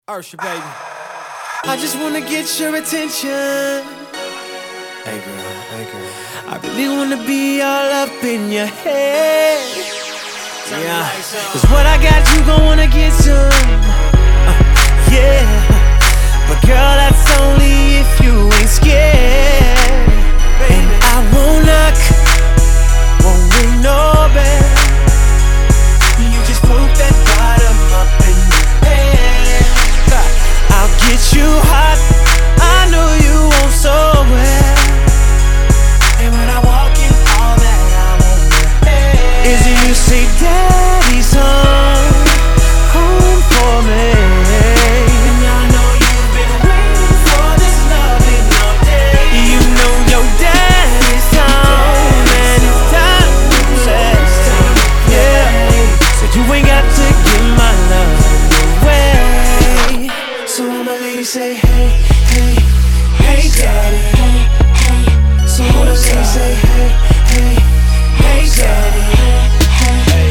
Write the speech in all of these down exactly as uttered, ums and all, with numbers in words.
Ursha, baby. I just wanna get your attention. Hey girl, hey girl. I really wanna be all up in your head. Yeah, cause what I got, you gon' wanna get some. uh, Yeah, but girl, that's only if you ain't scared. And I won't knock, won't ring no bell. You just poke that bottom up in your head. I'll get you hot, I know you want so well. And when I walk in, all that I want is you say, Daddy's home, home for me. And I know you've been waiting for this loving all day. You know your daddy's home, and it's time to play. Yeah, so you ain't got to give my love away. So all my ladies say, hey, hey, hey, daddy. Hey, hey. So all the ladies say, hey, hey, hey, daddy. Hey, hey,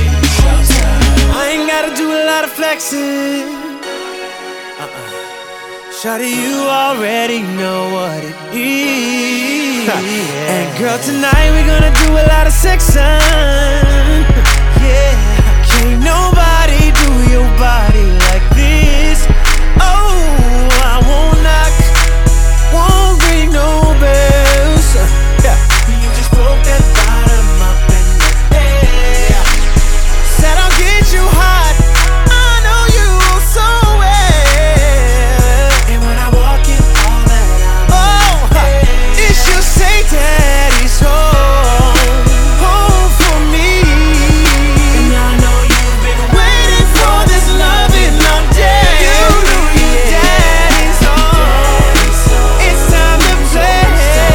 I ain't gotta do a lot of flexing. Uh-uh. Shawty, you already know what it is. Yeah. And girl, tonight we gonna do a lot of sexing. Yeah, can't nobody do your body like this. Oh, I won't knock, won't ring no bells. Yeah. You just broke that bottom up in the air. Said I'll get you hot, I know you so well. And when I walk in, all that I'm oh, it should say Daddy's home, home for me. And I know you've been waiting for this loving all day. You know your daddy's home, it's time to play.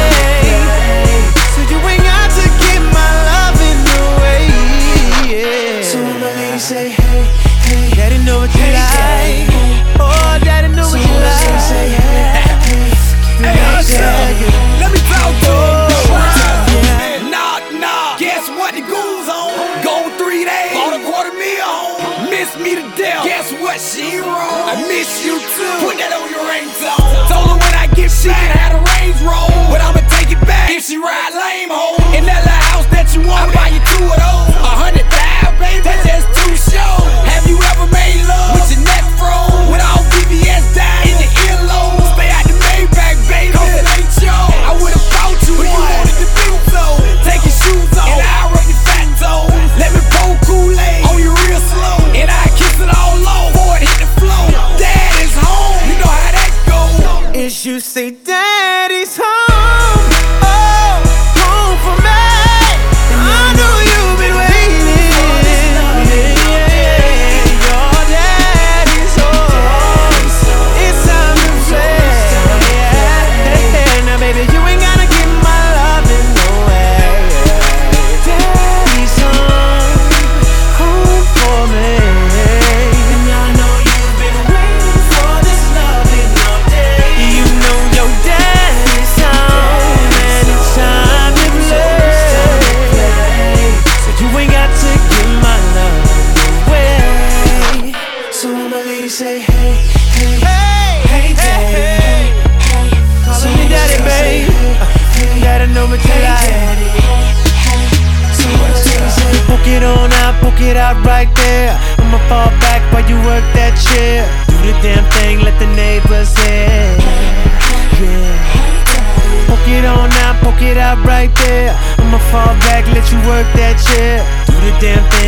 So you ain't got to give my loving away. Yeah. So all my ladies say, hey, hey, Daddy know what you like. Oh, Daddy know what you like. Say, hey, hey, Hey, Ursha, let me talk to you. yeah. Nah, nah. Guess what the goons on? Go three days. Bought a quarter meal on. Miss me to death. Guess what? She ain't wrong. I miss you too. Put that on your ringtone. Told her when I get she can have a Range Rover, but I'ma take it back if she ride lame hoe. In that little house that you want, I buy you two of those. A hundred thousand, baby. That's just two shows. Have you ever made love with your neck froze? With all B B S died in your earlobe. Stay out the Maybach, baby. Cause it ain't yours. I would've bought you but one. You wanted to do so. Take your shoes off and I'll rub your fat toes. Let me pour Kool-Aid on you real slow, and I kiss it all low before it hit the floor. Dad is home, you know how that goes. Is you say Daddy's home, oh, home for me. I know you've been waiting for this loving. Yeah, your daddy's home, it's time to play. Yeah. Now baby, you ain't gotta give my loving away. Daddy's home, home for me. And I know you've been waiting for this loving all day. You know your daddy's home, and it's time to play. So you ain't got to give my love away. So all my ladies say, hey, hey, hey, daddy. Call me daddy, babe. Daddy know what you like. So all my ladies say, poke it on out, poke it out right there. I'ma fall back while you work that chair. Do the damn thing, let the neighbors hear. Yeah. Poke it on out, poke it out right there. I'ma fall back, let you work that chair. Do the damn thing.